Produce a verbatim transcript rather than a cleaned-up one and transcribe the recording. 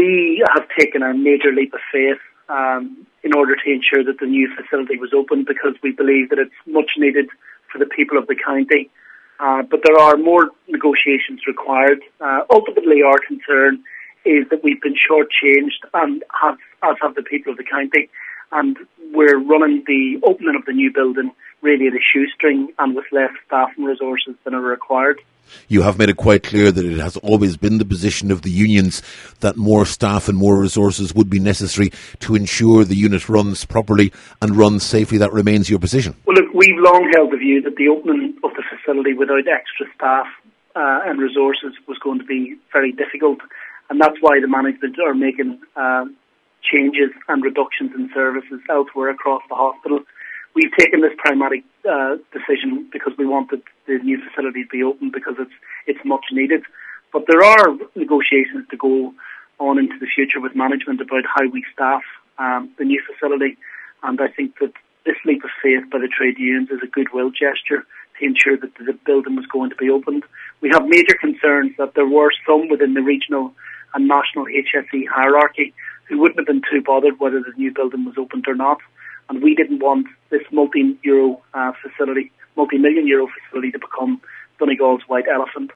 we have taken a major leap of faith um, in order to ensure that the new facility was opened, because we believe that it's much needed for the people of the county. Uh, but there are more negotiations required. Uh, ultimately, our concern is that we've been shortchanged, and have, as have the people of the county, and we're running the opening of the new building really at a shoestring and with less staff and resources than are required. You have made it quite clear that it has always been the position of the unions that more staff and more resources would be necessary to ensure the unit runs properly and runs safely. That remains your position. Well, look, we've long held the view that the opening of the facility without extra staff uh, and resources was going to be very difficult, and that's why the management are making uh, changes and reductions in services elsewhere across the hospital. We've taken this pragmatic uh, decision because we wanted the new facility to be open, because it's it's much needed. But there are negotiations to go on into the future with management about how we staff um, the new facility, and I think that this leap of faith by the trade unions is a goodwill gesture to ensure that the building was going to be opened. We have major concerns that there were some within the regional and national H S E hierarchy who wouldn't have been too bothered whether the new building was opened or not. And we didn't want this multi-euro uh, facility, multi-million euro facility to become Donegal's white elephant.